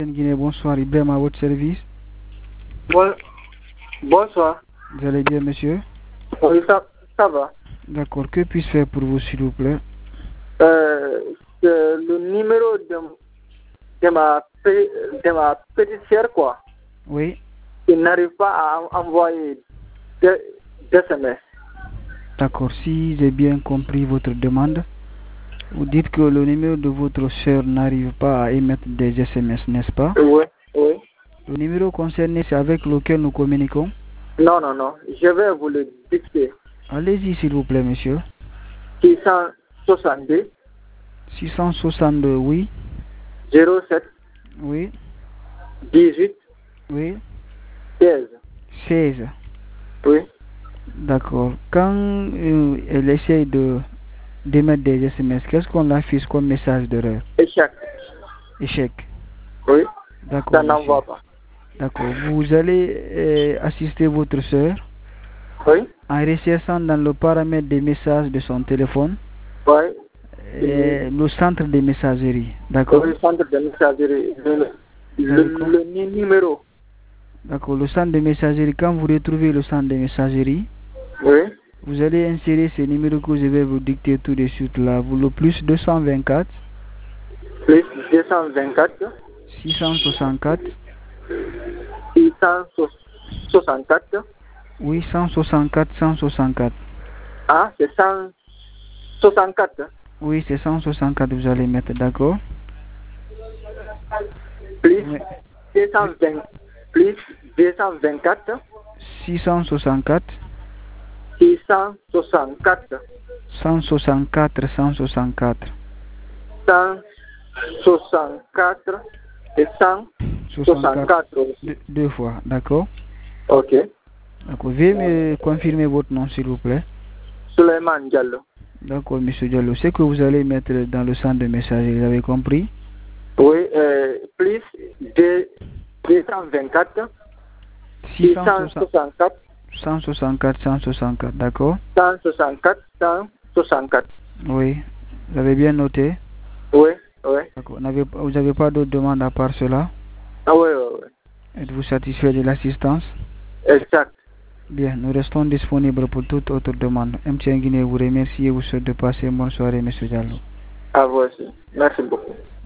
Guinée, bonsoir, Ibrahim à votre service. Bonsoir. Vous allez bien, monsieur? Oui, ça va. D'accord, que puis-je faire pour vous, s'il vous plaît? C'est le numéro de ma petite sœur, quoi. Oui. Il n'arrive pas à envoyer des SMS. D'accord, si j'ai bien compris votre demande, vous dites que le numéro de votre sœur n'arrive pas à émettre des SMS, n'est-ce pas? Oui, oui. Le numéro concerné, c'est avec lequel nous communiquons? Non. Je vais vous le dicter. Allez-y, s'il vous plaît, monsieur. 662 662, oui. 07 Oui. 18 Oui. 16. 16. Oui. D'accord. Quand elle essaye d'émettre des SMS, qu'est-ce qu'on affiche comme message d'erreur? Échec. Échec. Oui. D'accord, Ça n'envoie monsieur. pas. D'accord. Vous allez assister votre soeur Oui. en recherchant dans le paramètre des messages de son téléphone Oui. le centre de messagerie. D'accord. Le centre de messagerie. Le numéro. D'accord. Le centre de messagerie, quand vous retrouvez le centre de messagerie, Oui. vous allez insérer ce numéro que je vais vous dicter tout de suite là. Vous le plus 224 Plus 224 664 664. oui, 164 164. Ah, c'est 164. Oui, c'est 164 vous allez mettre, d'accord? Plus Oui. 220, plus 224 664 664 164 164 164 et 164 aussi. deux fois, d'accord? Ok. D'accord. Veuillez me confirmer votre nom, s'il vous plaît. Suleiman Diallo. D'accord, monsieur Diallo. C'est que vous allez mettre dans le centre de messagerie, vous avez compris? Oui, plus 224 664 164 164, d'accord? 164 164. Oui. Vous avez bien noté? Oui. D'accord. Vous n'avez pas d'autres demandes à part cela? Ah oui. Êtes-vous satisfait de l'assistance? Exact. Bien, nous restons disponibles pour toute autre demande. MTN Guinée vous remercie et vous souhaite de passer une bonne soirée, monsieur Diallo. À vous aussi. Merci beaucoup.